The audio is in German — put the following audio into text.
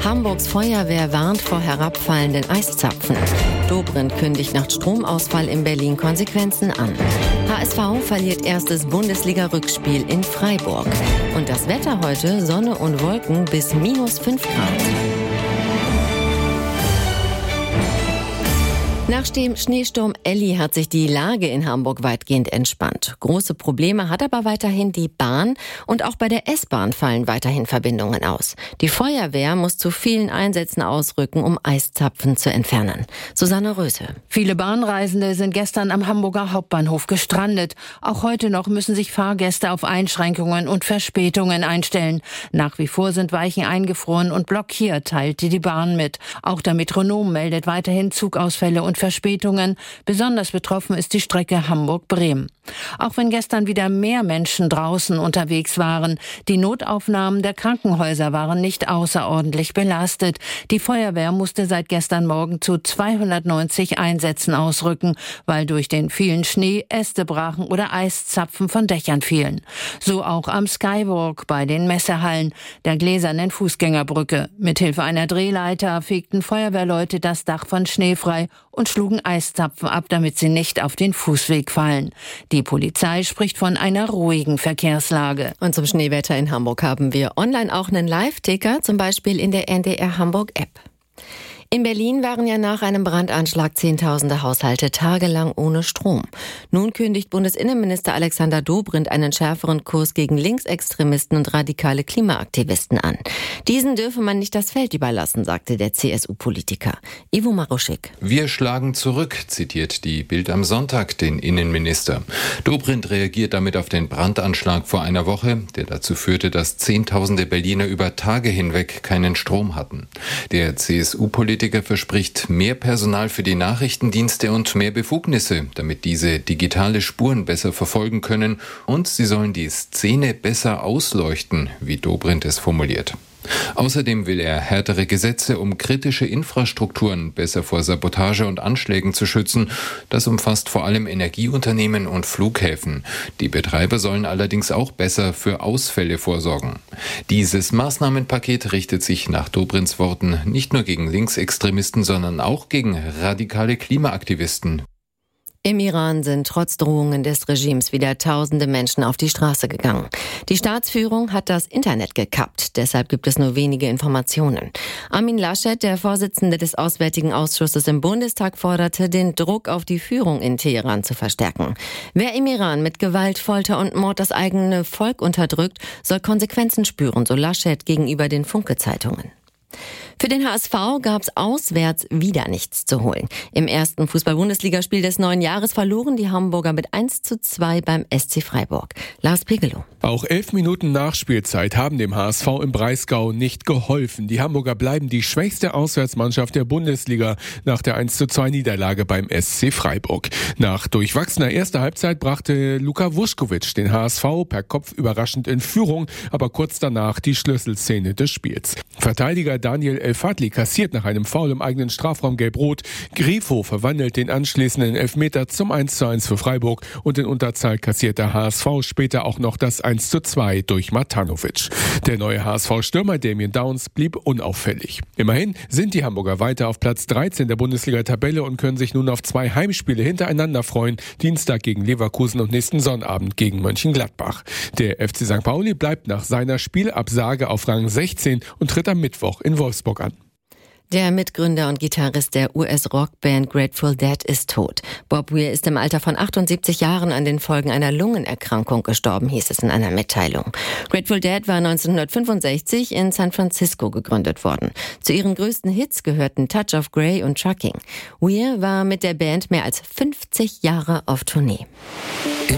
Hamburgs Feuerwehr warnt vor herabfallenden Eiszapfen. Dobrindt kündigt nach Stromausfall in Berlin Konsequenzen an. HSV verliert erstes Bundesliga-Rückspiel in Freiburg. Und das Wetter heute: Sonne und Wolken bis -5 Grad. Nach dem Schneesturm Elli hat sich die Lage in Hamburg weitgehend entspannt. Große Probleme hat aber weiterhin die Bahn, und auch bei der S-Bahn fallen weiterhin Verbindungen aus. Die Feuerwehr muss zu vielen Einsätzen ausrücken, um Eiszapfen zu entfernen. Susanne Röse. Viele Bahnreisende sind gestern am Hamburger Hauptbahnhof gestrandet. Auch heute noch müssen sich Fahrgäste auf Einschränkungen und Verspätungen einstellen. Nach wie vor sind Weichen eingefroren und blockiert, teilte die Bahn mit. Auch der Metronom meldet weiterhin Zugausfälle und Verspätungen. Besonders betroffen ist die Strecke Hamburg-Bremen. Auch wenn gestern wieder mehr Menschen draußen unterwegs waren, die Notaufnahmen der Krankenhäuser waren nicht außerordentlich belastet. Die Feuerwehr musste seit gestern Morgen zu 290 Einsätzen ausrücken, weil durch den vielen Schnee Äste brachen oder Eiszapfen von Dächern fielen. So auch am Skywalk bei den Messehallen, der gläsernen Fußgängerbrücke. Mithilfe einer Drehleiter fegten Feuerwehrleute das Dach von Schnee frei und schlugen Eiszapfen ab, damit sie nicht auf den Fußweg fallen. Die Polizei spricht von einer ruhigen Verkehrslage. Und zum Schneewetter in Hamburg haben wir online auch einen Live-Ticker, zum Beispiel in der NDR Hamburg-App. In Berlin waren ja nach einem Brandanschlag Zehntausende Haushalte tagelang ohne Strom. Nun kündigt Bundesinnenminister Alexander Dobrindt einen schärferen Kurs gegen Linksextremisten und radikale Klimaaktivisten an. Diesen dürfe man nicht das Feld überlassen, sagte der CSU-Politiker. Ivo Maruschik. Wir schlagen zurück, zitiert die Bild am Sonntag den Innenminister. Dobrindt reagiert damit auf den Brandanschlag vor einer Woche, der dazu führte, dass Zehntausende Berliner über Tage hinweg keinen Strom hatten. Der CSU-Politiker verspricht mehr Personal für die Nachrichtendienste und mehr Befugnisse, damit diese digitale Spuren besser verfolgen können, und sie sollen die Szene besser ausleuchten, wie Dobrindt es formuliert. Außerdem will er härtere Gesetze, um kritische Infrastrukturen besser vor Sabotage und Anschlägen zu schützen. Das umfasst vor allem Energieunternehmen und Flughäfen. Die Betreiber sollen allerdings auch besser für Ausfälle vorsorgen. Dieses Maßnahmenpaket richtet sich nach Dobrindts Worten nicht nur gegen Linksextremisten, sondern auch gegen radikale Klimaaktivisten. Im Iran sind trotz Drohungen des Regimes wieder tausende Menschen auf die Straße gegangen. Die Staatsführung hat das Internet gekappt, deshalb gibt es nur wenige Informationen. Armin Laschet, der Vorsitzende des Auswärtigen Ausschusses im Bundestag, forderte, den Druck auf die Führung in Teheran zu verstärken. Wer im Iran mit Gewalt, Folter und Mord das eigene Volk unterdrückt, soll Konsequenzen spüren, so Laschet gegenüber den Funke-Zeitungen. Für den HSV gab es auswärts wieder nichts zu holen. Im ersten Fußball-Bundesligaspiel des neuen Jahres verloren die Hamburger mit 1:2 beim SC Freiburg. Lars Pegelow. Auch 11 Minuten Nachspielzeit haben dem HSV im Breisgau nicht geholfen. Die Hamburger bleiben die schwächste Auswärtsmannschaft der Bundesliga nach der 1:2 Niederlage beim SC Freiburg. Nach durchwachsener erster Halbzeit brachte Luka Vuskovic den HSV per Kopf überraschend in Führung, aber kurz danach die Schlüsselszene des Spiels. Verteidiger Daniel El-Fadli kassiert nach einem Foul im eigenen Strafraum gelb-rot. Grifo verwandelt den anschließenden Elfmeter zum 1:1 für Freiburg, und in Unterzahl kassiert der HSV später auch noch das 1:2 durch Matanovic. Der neue HSV-Stürmer Damien Downs blieb unauffällig. Immerhin sind die Hamburger weiter auf Platz 13 der Bundesliga-Tabelle und können sich nun auf 2 Heimspiele hintereinander freuen. Dienstag gegen Leverkusen und nächsten Sonnabend gegen Mönchengladbach. Der FC St. Pauli bleibt nach seiner Spielabsage auf Rang 16 und tritt am Mittwoch in Wolfsburg an. Der Mitgründer und Gitarrist der US-Rockband Grateful Dead ist tot. Bob Weir ist im Alter von 78 Jahren an den Folgen einer Lungenerkrankung gestorben, hieß es in einer Mitteilung. Grateful Dead war 1965 in San Francisco gegründet worden. Zu ihren größten Hits gehörten Touch of Grey und Trucking. Weir war mit der Band mehr als 50 Jahre auf Tournee.